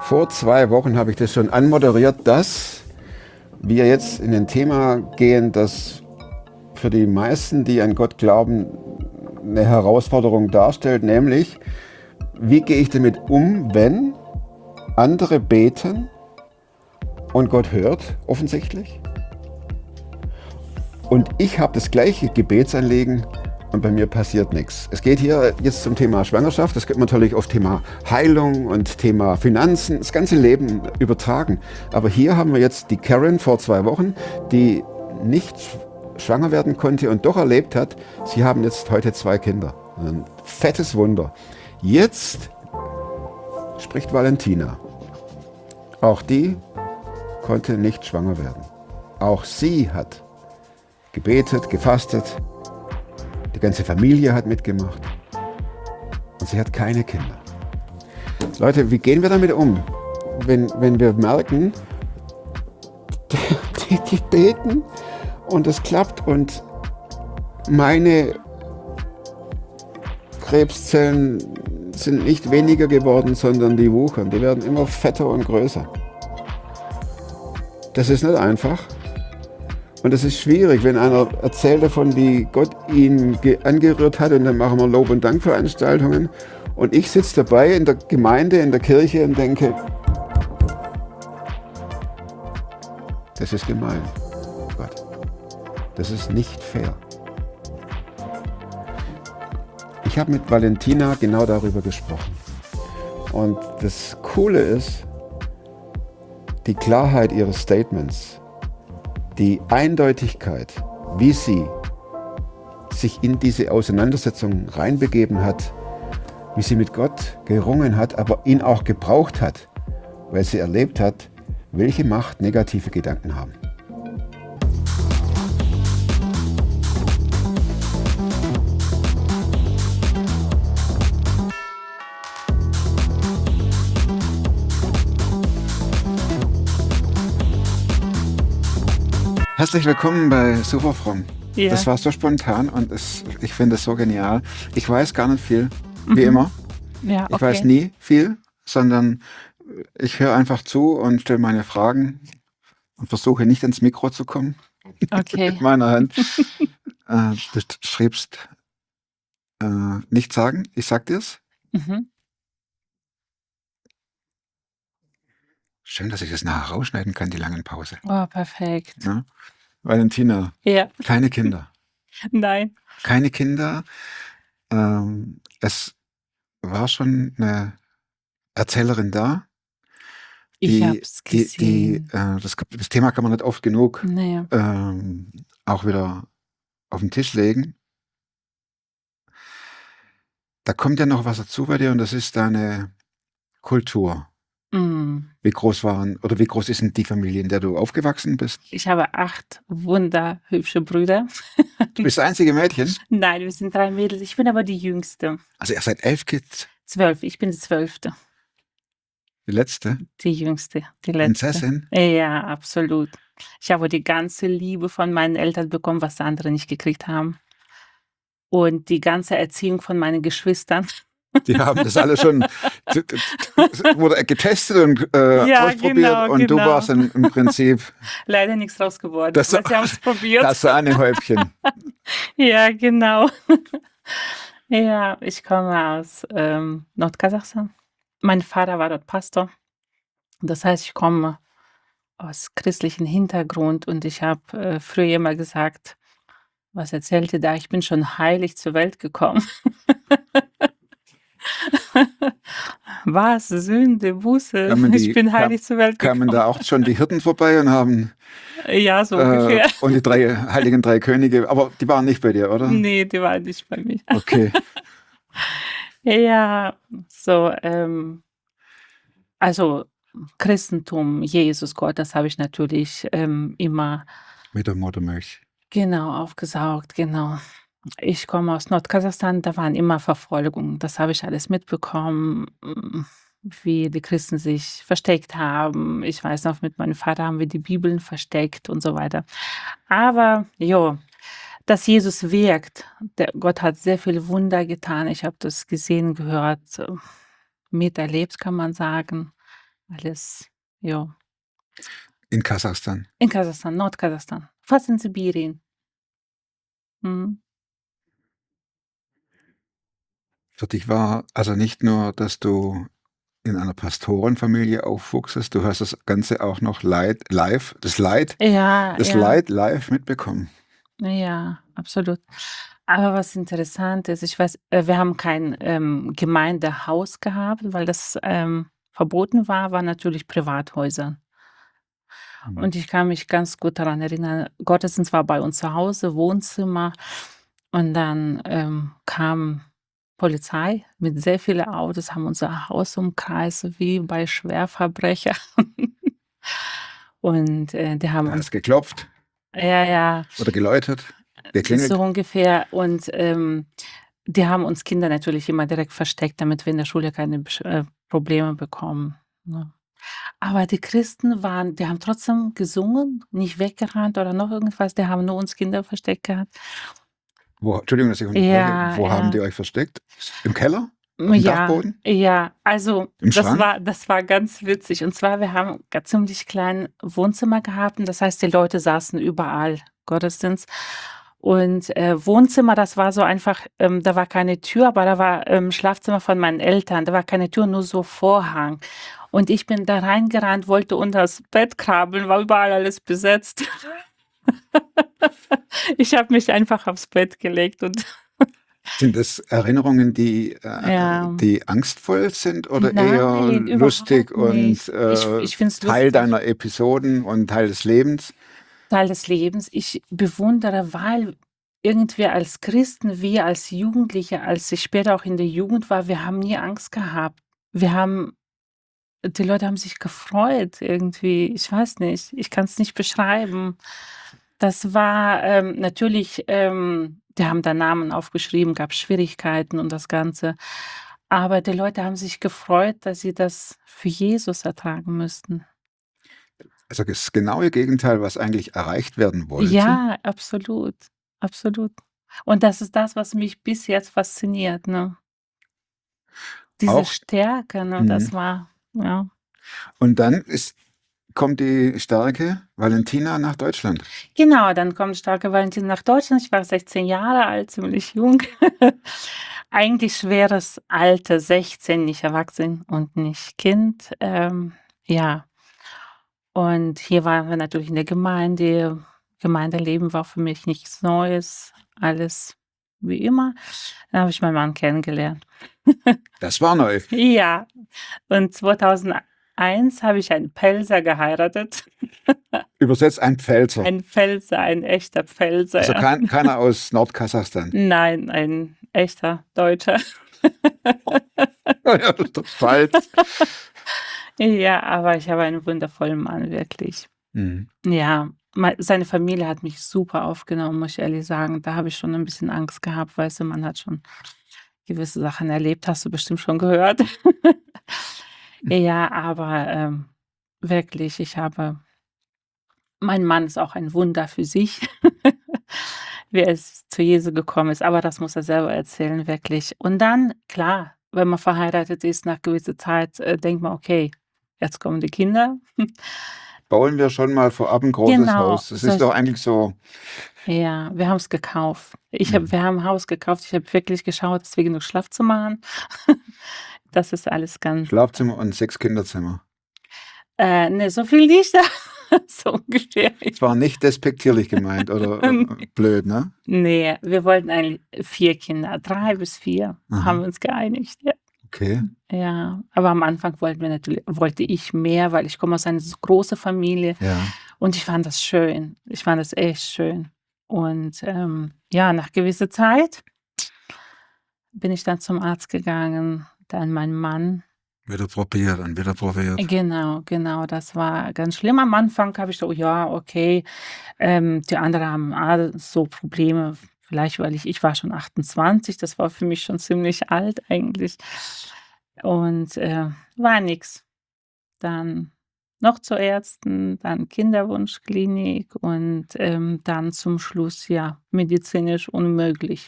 Vor 2 Wochen habe ich das schon anmoderiert, dass wir jetzt in ein Thema gehen, das für die meisten, die an Gott glauben, eine Herausforderung darstellt, nämlich, wie gehe ich damit um, wenn andere beten und Gott hört, offensichtlich, und ich habe das gleiche Gebetsanliegen und bei mir passiert nichts. Es geht hier jetzt zum Thema Schwangerschaft, das könnte man natürlich auf Thema Heilung und Thema Finanzen, das ganze Leben übertragen. Aber hier haben wir jetzt die Karen vor 2 Wochen, die nicht schwanger werden konnte und doch erlebt hat, sie haben jetzt heute 2 Kinder. Ein fettes Wunder. Jetzt spricht Valentina. Auch die konnte nicht schwanger werden. Auch sie hat gebetet, gefastet. Die ganze Familie hat mitgemacht. Und sie hat keine Kinder. Leute, wie gehen wir damit um? Wenn wir merken, die beten und es klappt und meine Krebszellen sind nicht weniger geworden, sondern die wuchern. Die werden immer fetter und größer. Das ist nicht einfach. Und es ist schwierig, wenn einer erzählt davon, wie Gott ihn angerührt hat, und dann machen wir Lob- und Dankveranstaltungen. Und ich sitze dabei in der Gemeinde, in der Kirche und denke, das ist gemein, Gott. Das ist nicht fair. Ich habe mit Valentina genau darüber gesprochen. Und das Coole ist, die Klarheit ihres Statements, die Eindeutigkeit, wie sie sich in diese Auseinandersetzung reinbegeben hat, wie sie mit Gott gerungen hat, aber ihn auch gebraucht hat, weil sie erlebt hat, welche Macht negative Gedanken haben. Herzlich willkommen bei Superfromm. Ja. Das war so spontan und ich finde es so genial. Ich weiß gar nicht viel, wie immer. Ja, Ich weiß nie viel, sondern ich höre einfach zu und stelle meine Fragen und versuche nicht ins Mikro zu kommen. Okay. Mit meiner Hand. Du schriebst, nicht sagen, ich sag dir's. Mhm. Schön, dass ich das nachher rausschneiden kann, die langen Pause. Oh, perfekt. Ja? Valentina, Ja. keine Kinder. Nein. Keine Kinder. Es war schon eine Erzählerin da. Ich hab's gesehen. Das Thema kann man nicht oft genug Nee. auch wieder auf den Tisch legen. Da kommt ja noch was dazu bei dir und das ist deine Kultur. Mm. Wie groß ist denn die Familie, in der du aufgewachsen bist? Ich habe 8 wunderhübsche Brüder. Du bist das einzige Mädchen? Nein, wir sind 3 Mädels. Ich bin aber die Jüngste. Also ihr seid 11 Kids? 12. Ich bin die 12. Die letzte? Die Jüngste. Die letzte. Prinzessin? Ja, absolut. Ich habe die ganze Liebe von meinen Eltern bekommen, was andere nicht gekriegt haben. Und die ganze Erziehung von meinen Geschwistern. Die haben das alle schon, wurde getestet und Ja, ausprobiert genau, und du genau. warst im Prinzip Leider nichts raus geworden. Das- aber sie haben es probiert. das Sahnehäubchen. Ja, genau. Ja, ich komme aus Nordkasachstan. Mein Vater war dort Pastor. Das heißt, ich komme aus christlichem Hintergrund und ich habe früher immer gesagt, was erzählte da? Ich bin schon heilig zur Welt gekommen. Was? Sünde, Buße? Kamen Ich bin heilig zur Welt Kamen gekommen. da auch schon die Hirten vorbei und haben Ja, so ungefähr. und die heiligen 3 Könige, aber die waren nicht bei dir, oder? Nee, die waren nicht bei mir. Okay. Ja, so, also Christentum, Jesus, Gott, das habe ich natürlich immer Mit der Muttermilch. genau aufgesaugt, genau. Ich komme aus Nordkasachstan, da waren immer Verfolgungen. Das habe ich alles mitbekommen, wie die Christen sich versteckt haben. Ich weiß noch, mit meinem Vater haben wir die Bibeln versteckt und so weiter. Aber jo, dass Jesus wirkt. Gott hat sehr viele Wunder getan. Ich habe das gesehen, gehört, miterlebt, kann man sagen. alles, ja. In Kasachstan. In Kasachstan, Nordkasachstan, fast in Sibirien. Mhm. Für dich war also nicht nur, dass du in einer Pastorenfamilie aufwuchsest, du hast das Ganze auch noch Ja, das ja, Leid live mitbekommen. ja, absolut. Aber was interessant ist, ich weiß, wir haben kein, Gemeindehaus gehabt, weil das, verboten war natürlich Privathäuser. Mhm. Und ich kann mich ganz gut daran erinnern, Gottesdienst war bei uns zu Hause, Wohnzimmer und dann, kam Polizei mit sehr viele Autos, haben unser Haus umkreist wie bei Schwerverbrechern. Und, die haben Da uns hat's geklopft ja, ja, oder geläutet, so geklingelt. ungefähr. Und, die haben uns Kinder natürlich immer direkt versteckt, damit wir in der Schule keine Probleme bekommen, ne? Aber die Christen die haben trotzdem gesungen, nicht weggerannt oder noch irgendwas, die haben nur uns Kinder versteckt gehabt. Entschuldigung, dass ich unterbreche. Ja, Wo haben ja. die euch versteckt? Im Keller? Auf dem Ja, Dachboden? ja, also Im Schrank? das war ganz witzig. Und zwar, wir haben ziemlich klein Wohnzimmer gehabt und das heißt, die Leute saßen überall, Gottesdienst. Und, Wohnzimmer, das war so einfach, da war keine Tür, aber da war, Schlafzimmer von meinen Eltern. Da war keine Tür, nur so Vorhang. Und ich bin da reingerannt, wollte unters Bett krabbeln, war überall alles besetzt. Ich habe mich einfach aufs Bett gelegt und Sind das Erinnerungen, ja. die angstvoll sind oder eher Nein, lustig überhaupt und, nicht. Ich finde es Teil lustig, deiner Episoden und Teil des Lebens? Teil des Lebens. Ich bewundere, weil irgendwie als Christen, wir als Jugendliche, als ich später auch in der Jugend war, wir haben nie Angst gehabt. Wir haben Die Leute haben sich gefreut irgendwie. Ich weiß nicht, ich kann es nicht beschreiben. Das war, natürlich, die haben da Namen aufgeschrieben, gab Schwierigkeiten und das Ganze. Aber die Leute haben sich gefreut, dass sie das für Jesus ertragen müssten. Also, das genaue Gegenteil, was eigentlich erreicht werden wollte. Ja, absolut, absolut. Und das ist das, was mich bis jetzt fasziniert, ne? Diese Auch Stärke, ne, mhm. das war ja. Und dann kommt die starke Valentina nach Deutschland. Genau, dann kommt starke Valentin nach Deutschland. Ich war 16 Jahre alt, ziemlich jung. Eigentlich schweres Alter, 16, nicht erwachsen und nicht Kind. Ja, und hier waren wir natürlich in der Gemeinde. Gemeindeleben war für mich nichts Neues, alles wie immer. Dann habe ich meinen Mann kennengelernt. Das war neu. Ja, und 2001 habe ich einen Pelzer geheiratet. Übersetzt ein Pfälzer. Ein Pfälzer, ein echter Pfälzer, Also ja. keiner aus Nordkasachstan. Nein, ein echter Deutscher. Ja, der Pfalz. Ja, aber ich habe einen wundervollen Mann, wirklich. Mhm. Ja, seine Familie hat mich super aufgenommen, muss ich ehrlich sagen. Da habe ich schon ein bisschen Angst gehabt, weißt du, man hat schon gewisse Sachen erlebt, hast du bestimmt schon gehört. Ja, aber, wirklich, mein Mann ist auch ein Wunder für sich, wie es zu Jesu gekommen ist, aber das muss er selber erzählen, wirklich. Und dann, klar, wenn man verheiratet ist, nach gewisser Zeit, denkt man: „Okay, jetzt kommen die Kinder.“ Bauen wir schon mal vorab ein großes Genau, Haus. Das ist doch eigentlich so. ja, wir haben's gekauft. Mhm. Wir haben 'n Haus gekauft. Ich habe wirklich geschaut, dass wir genug Schlafzimmer haben. Das ist alles ganz Schlafzimmer und 6 Kinderzimmer. ne, so viel nicht, so ungefähr. Es war nicht despektierlich gemeint oder, blöd, ne? Ne, wir wollten eigentlich 4 Kinder, 3 bis 4 haben Aha, wir uns geeinigt, ja. okay. Ja, aber am Anfang wollte ich mehr, weil ich komme aus einer so große Familie Ja. und ich fand das schön. Ich fand das echt schön. Und, ja, nach gewisser Zeit bin ich dann zum Arzt gegangen, dann mein Mann. Wieder probiert und wieder probiert. Genau, genau, das war ganz schlimm. Am Anfang habe ich so: „Ja, okay.“ Die anderen haben so Probleme, vielleicht weil ich war schon 28, das war für mich schon ziemlich alt eigentlich und, war nix. Dann noch zu Ärzten, dann Kinderwunschklinik und, dann zum Schluss, ja, medizinisch unmöglich.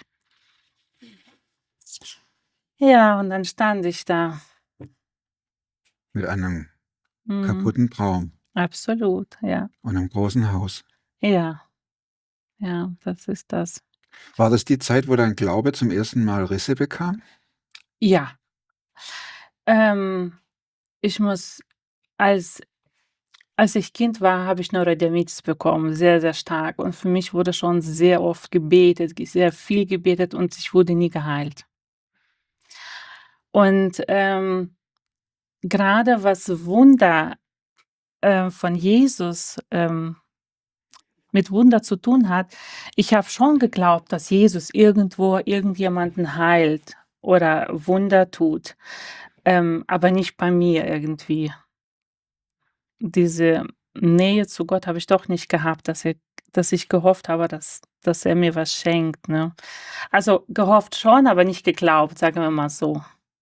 Ja, und dann stand ich da. Mit einem Mhm. kaputten Traum Absolut, ja. und einem großen Haus. Ja, ja, das ist das. War das die Zeit, wo dein Glaube zum ersten Mal Risse bekam? Ja, ähm, ich muss als als ich Kind war, habe ich Neurodermitis bekommen, sehr, sehr stark. Und für mich wurde schon sehr oft gebetet, sehr viel gebetet und ich wurde nie geheilt. Und, grade was Wunder, von Jesus, mit Wunder zu tun hat, ich habe schon geglaubt, dass Jesus irgendwo irgendjemanden heilt oder Wunder tut, aber nicht bei mir irgendwie. Diese Nähe zu Gott habe ich doch nicht gehabt, dass ich gehofft habe, dass er mir was schenkt, ne? Also, gehofft schon, aber nicht geglaubt, sagen wir mal so.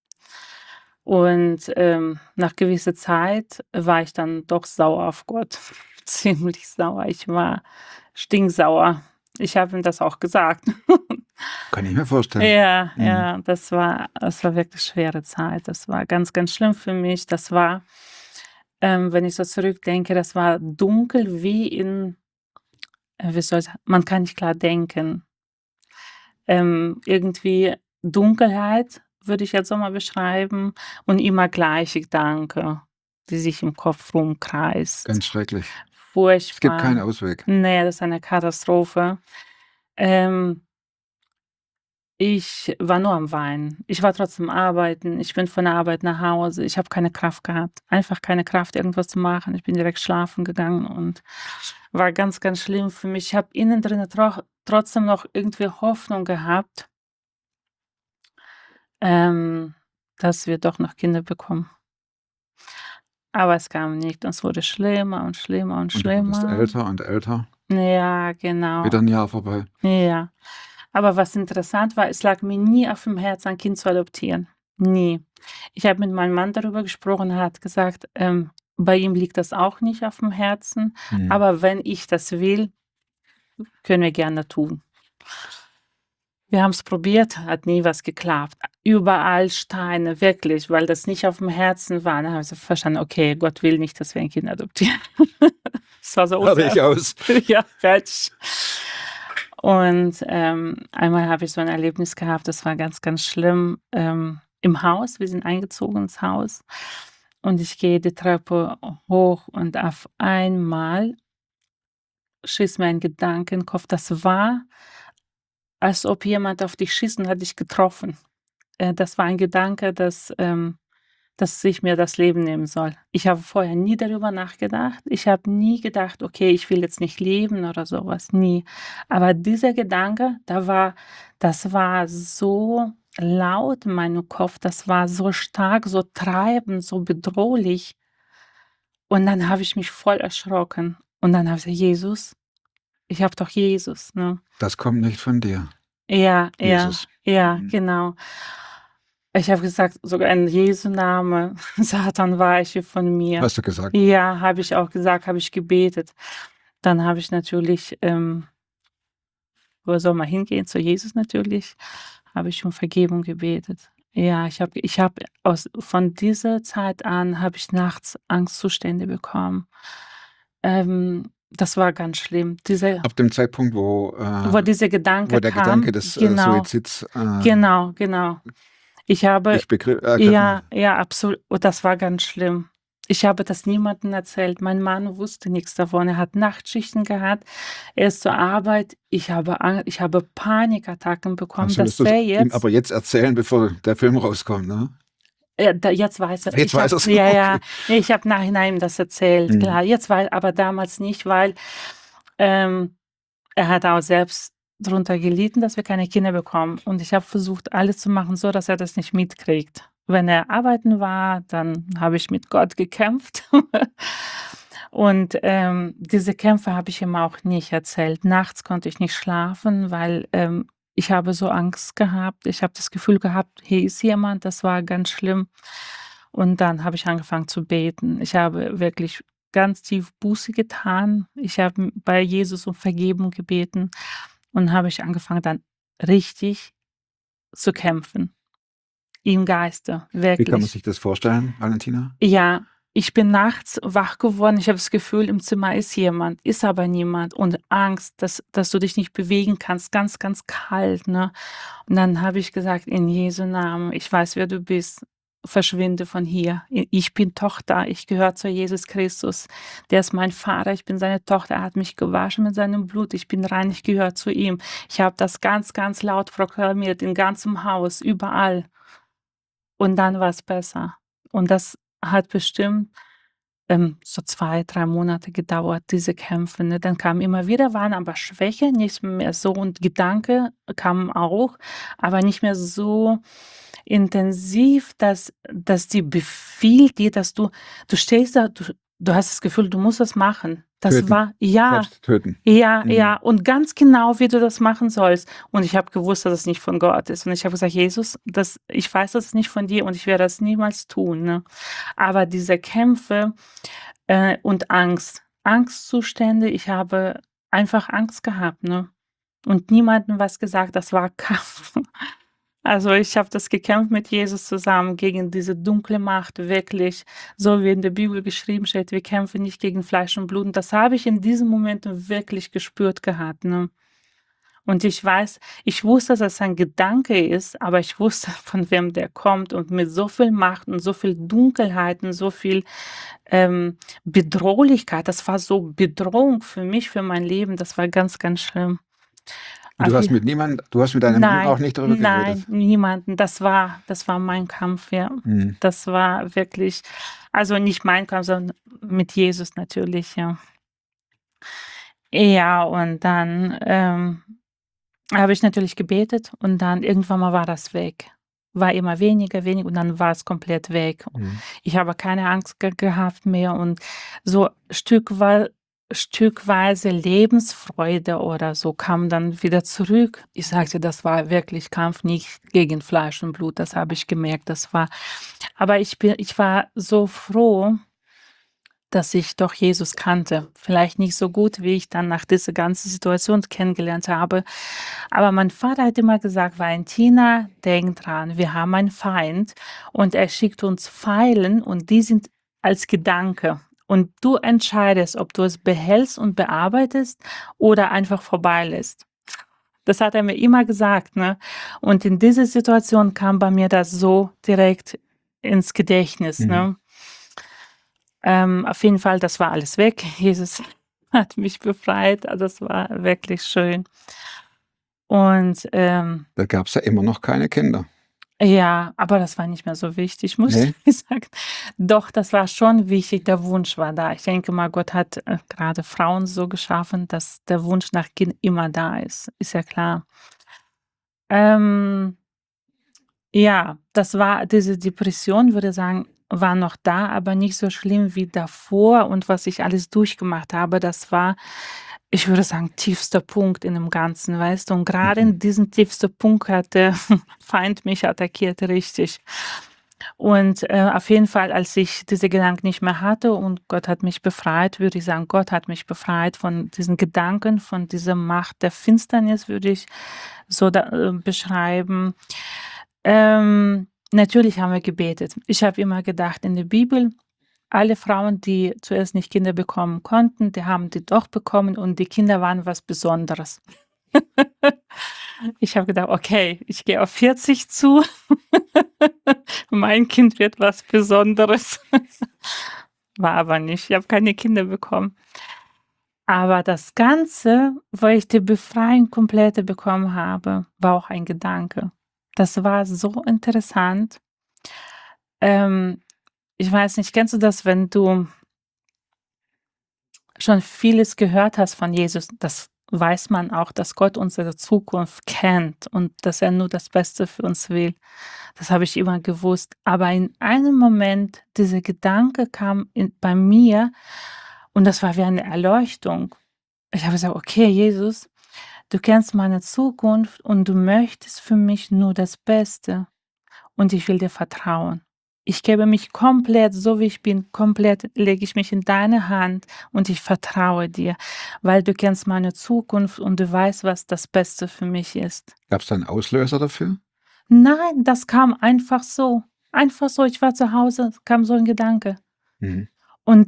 Und, nach gewisser Zeit war ich dann doch sauer auf Gott, ziemlich sauer. Ich war stinksauer. Ich habe ihm das auch gesagt. Kann ich mir vorstellen. Ja, Mhm. ja, das war wirklich schwere Zeit. Das war ganz, ganz schlimm für mich. Das war, wenn ich so zurückdenke, das war dunkel wie in wie soll ich sa man kann nicht klar denken. Irgendwie Dunkelheit, würde ich jetzt so mal beschreiben, und immer gleiche Gedanken, die sich im Kopf rumkreist. Ganz schrecklich. Es gibt keinen Furchtbar. Ausweg. Ne, das ist eine Katastrophe. Ähm, Ich war nur am Weinen. Ich war trotzdem arbeiten. Ich bin von der Arbeit nach Hause. Ich habe keine Kraft gehabt. Einfach keine Kraft, irgendwas zu machen. Ich bin direkt schlafen gegangen und war ganz, ganz schlimm für mich. Ich habe innen drin trotzdem noch irgendwie Hoffnung gehabt, ähm, dass wir doch noch Kinder bekommen. Aber es kam nicht und es wurde schlimmer und schlimmer und Und du wurdest schlimmer. älter und älter. Ja, Wieder genau. 'n Jahr vorbei. Ja. Aber was interessant war, es lag mir nie auf dem Herzen, ein Kind zu adoptieren. Nie. Ich habe mit meinem Mann darüber gesprochen, er hat gesagt, bei ihm liegt das auch nicht auf dem Herzen, Mhm. aber wenn ich das will, können wir gerne tun. Wir haben es probiert, hat nie was geklappt. Überall Steine, wirklich, weil das nicht auf dem Herzen war. Dann habe ich so verstanden: „Okay, Gott will nicht, dass wir ein Kind adoptieren.“ Das war so unser Fertig aus. ja, fertig. Und, einmal habe ich so ein Erlebnis gehabt, das war ganz, ganz schlimm, im Haus. Wir sind eingezogen ins Haus und ich gehe die Treppe hoch und auf einmal schießt mir ein Gedanke in den Kopf. Das war, als ob jemand auf dich schießt und hat dich getroffen. Das war ein Gedanke, dass ich mir das Leben nehmen soll. Ich habe vorher nie darüber nachgedacht. Ich habe nie gedacht: „Okay, ich will jetzt nicht leben“ oder sowas, nie. Aber dieser Gedanke, das war so laut in meinem Kopf, das war so stark, so treibend, so bedrohlich. Und dann habe ich mich voll erschrocken. Und dann habe ich gesagt: „Jesus, ich habe doch Jesus“, ne? Das kommt nicht von dir, Ja, ja, Jesus. ja, Mhm. genau. Ich habe gesagt, sogar in Jesu Name, Satan, weiche von mir. Hast du gesagt. Ja, habe ich auch gesagt, habe ich gebetet. Dann habe ich natürlich, wo soll man hingehen? Zu Jesus natürlich, habe ich um Vergebung gebetet. Ja, ich habe aus von dieser Zeit an habe ich nachts Angstzustände bekommen. Das war ganz schlimm. Ab dem Zeitpunkt, Wo dieser wo Gedanke der Gedanke kam, des, genau, Suizids, genau, genau. Ich habe dich ergriffen Ja, hat. ja, absolut. Und das war ganz schlimm. Ich habe das niemandem erzählt. Mein Mann wusste nichts davon. Er hat Nachtschichten gehabt. Er ist zur Arbeit. Ich habe Panikattacken bekommen, Solltest dass du's er ihm jetzt aber jetzt erzählen, bevor der Film rauskommt, ne? jetzt weiß er. Jetzt weiß er's, Ja, ja, okay. ne, ich habe nachhinein ihm das erzählt, Mhm. klar. Jetzt aber damals nicht, weil, ähm, er hat auch selbst drunter gelitten, dass wir keine Kinder bekommen. Und ich habe versucht, alles zu machen, so dass er das nicht mitkriegt. Wenn er arbeiten war, dann habe ich mit Gott gekämpft. Und, diese Kämpfe habe ich ihm auch nicht erzählt. Nachts konnte ich nicht schlafen, weil, ich habe so Angst gehabt. Ich habe das Gefühl gehabt, hier ist jemand, das war ganz schlimm. Und dann habe ich angefangen zu beten. Ich habe wirklich ganz tief Buße getan. Ich habe bei Jesus um Vergebung gebeten und habe ich angefangen, dann richtig zu kämpfen im Geiste, Wie kann man wirklich. sich das vorstellen, Valentina? Ja, ich bin nachts wach geworden. Ich habe das Gefühl, im Zimmer ist jemand, ist aber niemand. Und Angst, dass du dich nicht bewegen kannst, ganz, ganz kalt. Ne? Und dann habe ich gesagt, in Jesu Namen, ich weiß, wer du bist. Verschwinde von hier. Ich bin Tochter, ich gehöre zu Jesus Christus. Der ist mein Vater, ich bin seine Tochter. Er hat mich gewaschen mit seinem Blut. Ich bin rein, ich gehöre zu ihm. Ich habe das ganz, ganz laut proklamiert, im ganzen Haus, überall. Und dann war es besser. Und das hat bestimmt so 2, 3 Monate gedauert, diese Kämpfe, ne? Dann kamen immer wieder, waren aber Schwäche, nicht mehr so, und Gedanke kamen auch, aber nicht mehr so intensiv, dass die befiehlt dir, dass du stehst da, du hast das Gefühl, du musst das machen. Das Töten. war ja, Selbst töten. ja, und ganz genau, wie du das machen sollst. Und ich habe gewusst, dass es nicht von Gott ist. Und ich habe gesagt: „Jesus, ich weiß, das ist nicht von dir und ich werde das niemals tun", ne? Aber diese Kämpfe, und Angstzustände, ich habe einfach Angst gehabt, ne? Und niemandem was gesagt, das war Kampf. Also, ich habe das gekämpft mit Jesus zusammen gegen diese dunkle Macht, wirklich, so wie in der Bibel geschrieben steht: „Wir kämpfen nicht gegen Fleisch und Blut." Und das habe ich in diesen Momenten wirklich gespürt gehabt, ne? Und ich wusste, dass es ein Gedanke ist, aber ich wusste, von wem der kommt, und mit so viel Macht und so viel Dunkelheit und so viel, Bedrohlichkeit. Das war so Bedrohung für mich, für mein Leben. Das war ganz, ganz schlimm. Und du Auf hast je mit du hast mit deinem Mann auch Nein, nicht darüber nein, geredet? niemanden. Das war mein Kampf, ja. Mhm. Das war wirklich, also nicht mein Kampf, sondern mit Jesus natürlich, ja. Ja, und dann, habe ich natürlich gebetet, und dann irgendwann mal war das weg. War immer weniger, weniger, und dann war es komplett weg. Mhm. Ich habe keine Angst gehabt mehr, und so stückweise Lebensfreude oder so kam dann wieder zurück. Ich sagte, das war wirklich Kampf, nicht gegen Fleisch und Blut, das habe ich gemerkt, aber ich war so froh, dass ich doch Jesus kannte. Vielleicht nicht so gut, wie ich dann nach dieser ganzen Situation kennengelernt habe. Aber mein Vater hat immer gesagt: „Valentina, denk dran, wir haben einen Feind und er schickt uns Pfeilen, und die sind als Gedanke. Und du entscheidest, ob du es behältst und bearbeitest oder einfach vorbeilässt." Das hat er mir immer gesagt, ne? Und in dieser Situation kam bei mir das so direkt ins Gedächtnis, Mhm. ne? Auf jeden Fall, das war alles weg. Jesus hat mich befreit. Also, das war wirklich schön. Und, Da gab's ja immer noch keine Kinder. ja, aber das war nicht mehr so wichtig, muss Ne? ich sagen. Doch, das war schon wichtig. Der Wunsch war da. Ich denke mal, Gott hat, grade Frauen so geschaffen, dass der Wunsch nach Kind immer da ist. Ist ja klar. Ähm, ja, das war diese Depression, würde sagen, war noch da, aber nicht so schlimm wie davor, und was ich alles durchgemacht habe, das war, ich würde sagen, tiefster Punkt in dem Ganzen, weißt du? Und gerade Mhm. in diesem tiefsten Punkt hat der Feind mich attackiert, richtig. Und, auf jeden Fall, als ich diese Gedanken nicht mehr hatte und Gott hat mich befreit, würde ich sagen, Gott hat mich befreit von diesen Gedanken, von dieser Macht der Finsternis, würde ich so beschreiben. Natürlich haben wir gebetet. Ich habe immer gedacht, in der Bibel, alle Frauen, die zuerst nicht Kinder bekommen konnten, die haben die doch bekommen, und die Kinder waren was Besonderes. Ich habe gedacht: „Okay, ich gehe auf 40 zu. Mein Kind wird was Besonderes." War aber nicht. Ich habe keine Kinder bekommen. Aber das Ganze, wo ich die Befreiung komplette bekommen habe, war auch ein Gedanke. Das war so interessant. Ähm, Ich weiß nicht, kennst du das, wenn du schon vieles gehört hast von Jesus? Das weiß man auch, dass Gott unsere Zukunft kennt und dass er nur das Beste für uns will. Das habe ich immer gewusst. Aber in einem Moment, dieser Gedanke kam bei mir, und das war wie eine Erleuchtung. Ich habe gesagt: „Okay, Jesus, du kennst meine Zukunft und du möchtest für mich nur das Beste, und ich will dir vertrauen. Ich gebe mich komplett, so wie ich bin, komplett lege ich mich in deine Hand, und ich vertraue dir, weil du kennst meine Zukunft und du weißt, was das Beste für mich ist." Gab's da 'n Auslöser dafür? Nein, das kam einfach so. Einfach so, ich war zu Hause, es kam so ein Gedanke. Mhm. Und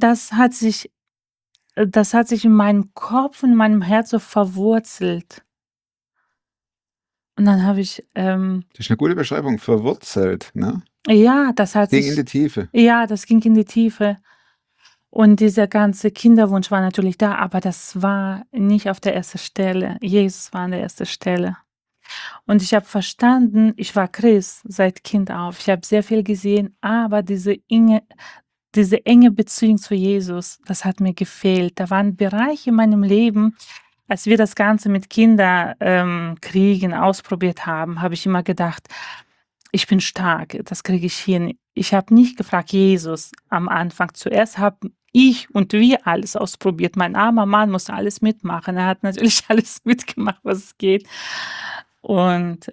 das hat sich in meinem Kopf und in meinem Herz so verwurzelt. Und dann habe ich, Das ist eine gute Beschreibung, verwurzelt, ne? ja, das hat Ging in sich, die Tiefe. ja, das ging in die Tiefe. Und dieser ganze Kinderwunsch war natürlich da, aber das war nicht auf der ersten Stelle. Jesus war an der ersten Stelle. Und ich habe verstanden, ich war Christ seit Kind auf. Ich habe sehr viel gesehen, aber diese enge Beziehung zu Jesus, das hat mir gefehlt. Da waren Bereiche in meinem Leben, als wir das Ganze mit Kriegen ausprobiert haben, habe ich immer gedacht, ich bin stark, das kriege ich hin. Ich habe nicht gefragt, Jesus am Anfang. Zuerst habe ich und wir alles ausprobiert. Mein armer Mann musste alles mitmachen. Er hat natürlich alles mitgemacht, was es geht. Und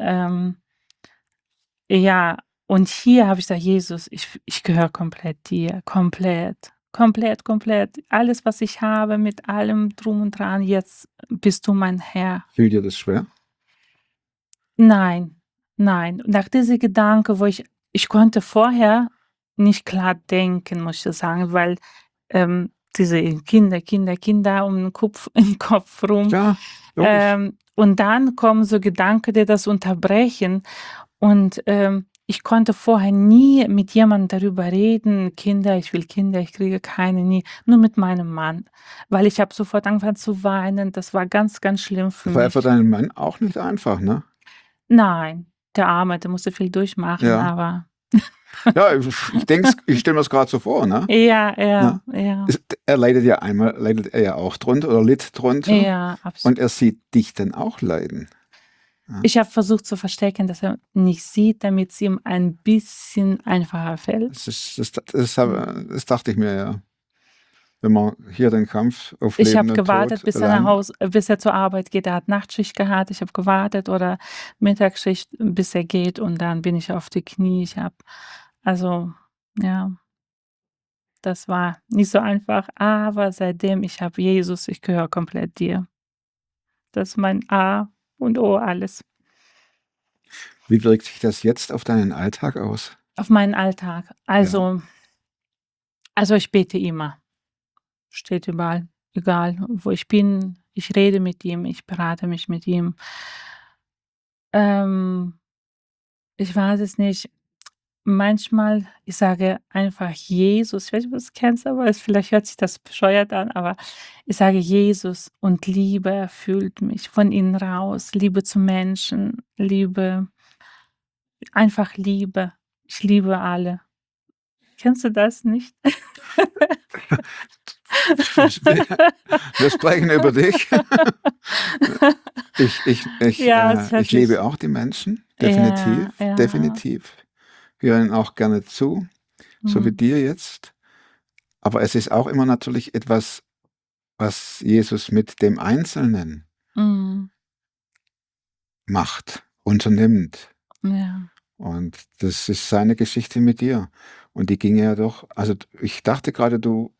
ja, und hier habe ich gesagt, Jesus, ich gehöre komplett dir, komplett, komplett, komplett. Alles, was ich habe, mit allem drum und dran, jetzt bist du mein Herr. Fiel dir das schwer? Nein, nein. Nach diesem Gedanke, ich konnte vorher nicht klar denken, muss ich sagen, weil diese Kinder um den Kopf, im Kopf rum. Ja, logisch. Und dann kommen so Gedanken, die das unterbrechen. Und ich konnte vorher nie mit jemandem darüber reden, Kinder, ich will Kinder, ich kriege keine, nie, nur mit meinem Mann, weil ich habe sofort angefangen zu weinen. Das war ganz, ganz schlimm für Das war ja mich. für deinen Mann auch nicht einfach, ne? Nein, der Arme, der musste viel durchmachen, Ja. aber Ja, ich denke, ich stelle mir das gerade so vor, ne? ja, Ne? ja, Er leidet er ja auch drunter oder litt drunter ja, absolut. und er sieht dich dann auch leiden. Ich habe versucht zu verstecken, dass er nicht sieht, damit es ihm ein bisschen einfacher fällt. Das dachte ich mir ja. Wenn man hier den Kampf auf Ich Leben habe und gewartet, Tod bis er allein, bis er zur Arbeit geht. Er hat Nachtschicht gehabt. Ich habe gewartet oder Mittagsschicht, bis er geht und dann bin ich auf die Knie. Also, ja, das war nicht so einfach, aber seitdem ich habe Jesus, ich gehöre komplett dir. Das ist mein A und O alles. wie wirkt sich das jetzt auf deinen Alltag aus? Auf meinen Alltag. Ja. Also ich bete immer. Steht überall. Egal, wo ich bin. Ich rede mit ihm, ich berate mich mit ihm. Ähm, Ich weiß es nicht. Manchmal, ich sage einfach Jesus, ich weiß nicht, ob du das kennst, aber vielleicht hört sich das bescheuert an, aber ich sage Jesus und Liebe erfüllt mich von innen raus. Liebe zu Menschen, Liebe, einfach Liebe. Ich liebe alle. Kennst du das nicht? Wir sprechen über dich. Ja, es hört Ich liebe sich, auch die Menschen, definitiv, ja, ja. definitiv. Höre ihnen auch gerne zu, so wie Mhm. dir jetzt. Aber es ist auch immer natürlich etwas, was Jesus mit dem Einzelnen Mhm. macht, unternimmt. Ja, Und das ist seine Geschichte mit dir. Und die ging ja doch, also ich dachte gerade, du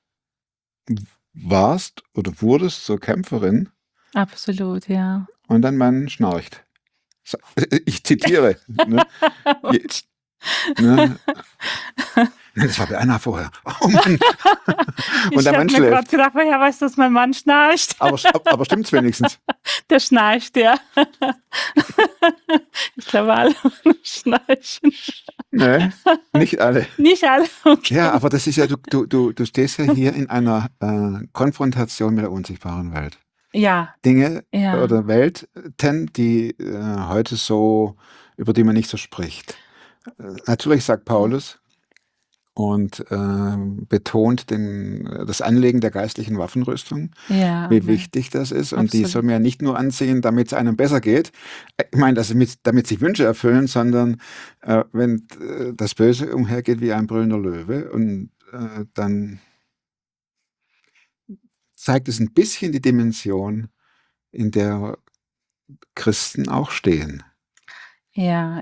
warst oder wurdest zur Kämpferin absolut, ja. und dein Mann schnarcht. Ich zitiere. Ne? Je, ne? Nein, das war bei Anna vorher. Oh Mann. Und Ich der habe Mann mir gerade schläft. gedacht, woher weißt du, dass mein Mann schnarcht? Aber stimmt's wenigstens? Der schnarcht, ja. Ich glaube, alle schnarchen. Nee, nicht alle. Nicht alle, okay. Ja, aber das ist ja, du stehst ja hier in einer Konfrontation mit der unsichtbaren Welt. Ja, Dinge ja. oder Welten, die heute so, über die man nicht so spricht. Natürlich sagt Paulus und betont das Anlegen der geistlichen Waffenrüstung, Ja, wie Amen. wichtig das ist. Und die soll Absolut. man ja nicht nur anziehen, damit es einem besser geht. Ich meine, damit sich Wünsche erfüllen, sondern wenn das Böse umhergeht wie ein brüllender Löwe und dann zeigt es ein bisschen die Dimension, in der Christen auch stehen. Ja,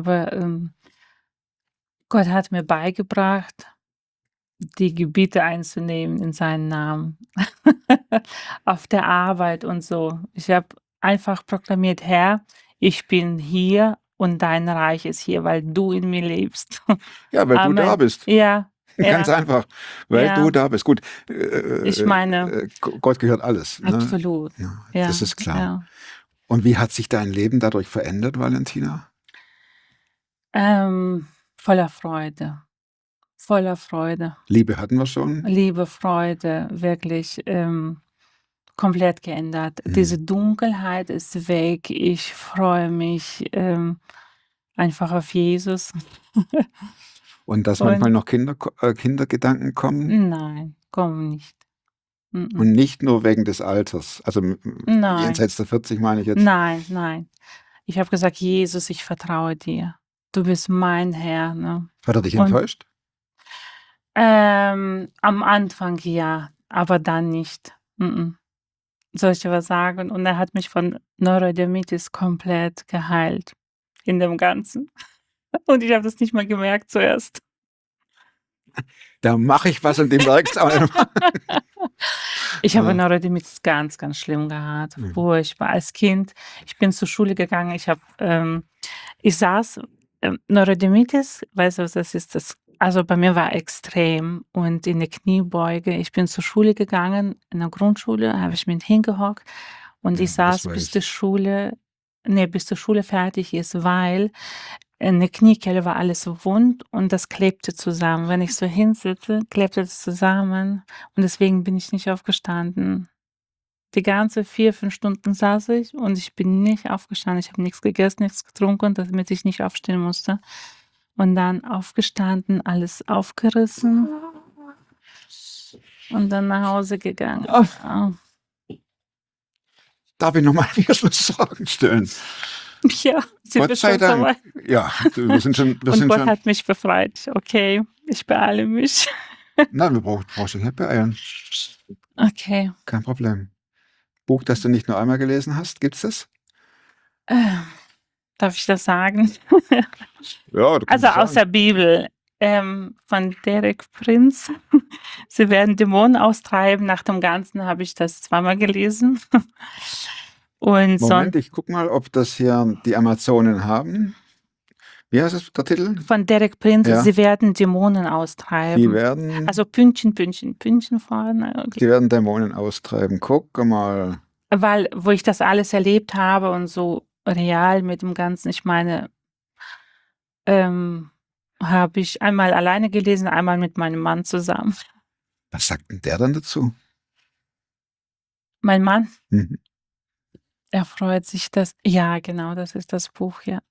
Gott hat mir beigebracht, die Gebiete einzunehmen in seinen Namen. Auf der Arbeit und so. Ich habe einfach proklamiert: „Herr, ich bin hier und dein Reich ist hier, weil du in mir lebst.“ Ja, weil du da Amen. bist. Ja, Ganz Ja, einfach, weil du ja. da bist. Gut, Ich meine, Gott gehört alles. Ne? absolut. Ja, das Ja, ist klar. ja. Und wie hat sich dein Leben dadurch verändert, Valentina? Voller Freude. Voller Freude. Liebe hatten wir schon. Liebe, Freude, wirklich komplett geändert. Diese Mhm. Dunkelheit ist weg. Ich freue mich einfach auf Jesus. Und dass manchmal Und noch Kindergedanken kommen nein, komm nicht. Mm-mm. und nicht nur wegen des Alters. Also Nein, jenseits der 40 meine ich jetzt. nein, nein. Ich habe gesagt, Jesus, ich vertraue dir. Du bist mein Herr. Ne? Hat er dich Und enttäuscht? am Anfang ja, aber dann nicht. Mm-mm. Soll ich dir was sagen? Und er hat mich von Neurodermitis komplett geheilt. In dem Ganzen. Und ich habe das nicht mal gemerkt zuerst. Da mache ich was und dem merkt es auch nicht. Ich habe Ja. Neurodermitis ganz, ganz schlimm gehabt. Mhm. Furchtbar. Als Kind, ich bin zur Schule gegangen, ich saß, Neurodermitis, weißt du, was das ist? Also bei mir war extrem und in der Kniebeuge, ich bin zur Schule gegangen, in der Grundschule, habe ich mich hingehockt und Ja, ich das saß, weiß bis ich. die Schule fertig ist, weil in der Kniekelle war alles so wund und das klebte zusammen. Wenn ich so hinsitze, klebte das zusammen und deswegen bin ich nicht aufgestanden. Die ganze 4, 5 Stunden saß ich und ich bin nicht aufgestanden. Ich habe nichts gegessen, nichts getrunken, damit ich nicht aufstehen musste. Und dann aufgestanden, alles aufgerissen und dann nach Hause gegangen. Ja. Darf ich nochmal vier Schlussfragen stellen? Ja, sind wir Gott sei schon so Dank. weit? Ja, wir sind schon. Und Gott hat mich befreit. Okay, ich beeile mich. Nein, du brauchst dich nicht beeilen. Okay. Kein Problem. Buch, das du nicht nur einmal gelesen hast, gibt's das? Darf ich das sagen? Ja, du kannst Also es aus sagen. der Bibel von Derek Prince. Sie werden Dämonen austreiben. Nach dem Ganzen habe ich das zweimal gelesen. Und Moment, ich guck mal, ob das hier die Amazonen haben. Wie heißt es, der Titel? Von Derek Prince, Ja. Sie werden Dämonen Die austreiben. werden, Also Pünktchen, Pünktchen, Pünktchen vorne. die werden Dämonen austreiben. Guck mal. Weil, wo ich das alles erlebt habe und so real mit dem Ganzen, ich meine, habe ich einmal alleine gelesen, einmal mit meinem Mann zusammen. Was sagt denn der dann dazu? Mein Mann, Mhm. er freut sich, dass, ja, genau, das ist das Buch, ja.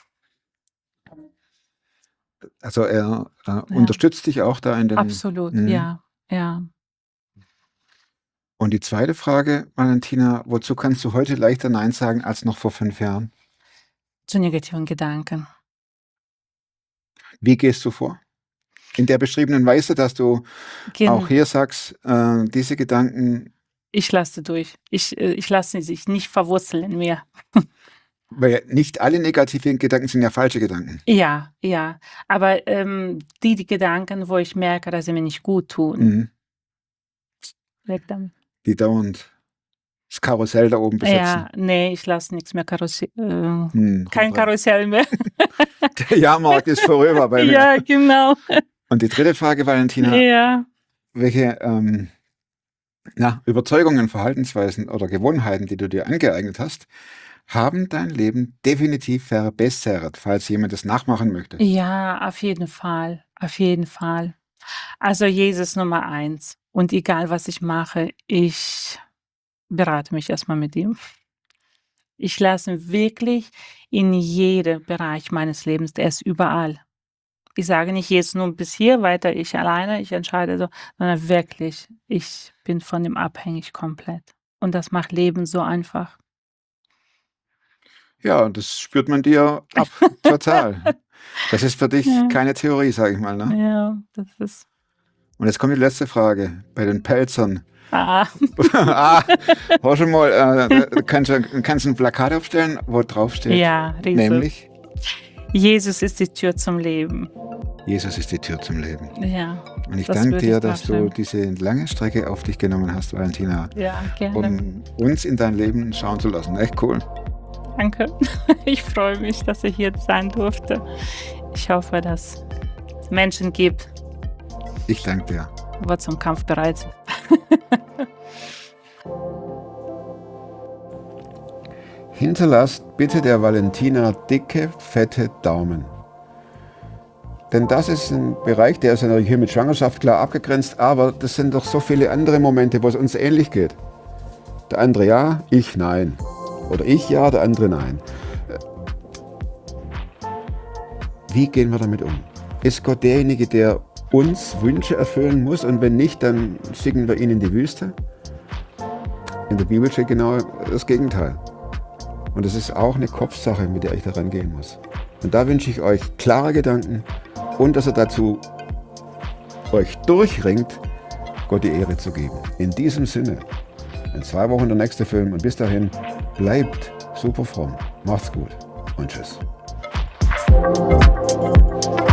Also er unterstützt dich auch da in den... Absolut, Mhm. ja, ja. Und die zweite Frage, Valentina, wozu kannst du heute leichter Nein sagen als noch vor 5 Jahren? Zu negativen Gedanken. Wie gehst du vor? In der beschriebenen Weise, dass du auch hier sagst, diese Gedanken... Ich lasse durch. Ich lasse sie nicht verwurzeln in mir. Weil nicht alle negativen Gedanken sind ja falsche Gedanken. Ja, ja. Aber die Gedanken, wo ich merke, dass sie mir nicht gut tun, Mhm. weg damit. Die dauernd das Karussell da oben besetzen. Ja, nee, ich lasse nichts mehr Karussell. Kein rumtreiben. Karussell mehr. Der Jahrmarkt ist vorüber bei mir. Ja, genau. Und die dritte Frage, Valentina, Ja. welche Überzeugungen, Verhaltensweisen oder Gewohnheiten, die du dir angeeignet hast, haben dein Leben definitiv verbessert, falls jemand das nachmachen möchte? Ja, auf jeden Fall. Auf jeden Fall. Also Jesus Nummer 1. Und egal, was ich mache, ich berate mich erstmal mit ihm. Ich lasse ihn wirklich in jedem Bereich meines Lebens, der ist überall. Ich sage nicht jetzt nur bis hier, weiter ich alleine, ich entscheide so, sondern wirklich, ich bin von ihm abhängig komplett. Und das macht Leben so einfach. Ja, das spürt man dir ab, total. Das ist für dich Ja. keine Theorie, sage ich mal. Ne? Ja, das ist. Und jetzt kommt die letzte Frage bei den Pelzern. Ah. Hör schon mal, kannst du ein Plakat aufstellen, wo drauf steht? Ja, riesig. Nämlich? Jesus ist die Tür zum Leben. Jesus ist die Tür zum Leben. Ja. Und ich Das danke würde dir, ich dass du draufschreiben. diese lange Strecke auf dich genommen hast, Valentina, Ja, gerne. um uns in dein Leben schauen zu lassen. Echt cool. Danke. Ich freue mich, dass ich hier sein durfte. Ich hoffe, dass es Menschen gibt, Ich danke dir. War zum Kampf bereit. Hinterlasst bitte der Valentina dicke, fette Daumen. Denn das ist ein Bereich, der ist ja natürlich hier mit Schwangerschaft klar abgegrenzt, aber das sind doch so viele andere Momente, wo es uns ähnlich geht. Der andere ja, ich nein. Oder ich ja, der andere nein. Wie gehen wir damit um? Ist Gott derjenige, der uns Wünsche erfüllen muss und wenn nicht, dann schicken wir ihn in die Wüste? In der Bibel steht genau das Gegenteil. Und es ist auch eine Kopfsache, mit der ich da rangehen muss. Und da wünsche ich euch klare Gedanken und dass ihr dazu euch durchringt, Gott die Ehre zu geben. In diesem Sinne, in 2 Wochen der nächste Film und bis dahin, bleibt super fromm. Macht's gut und tschüss.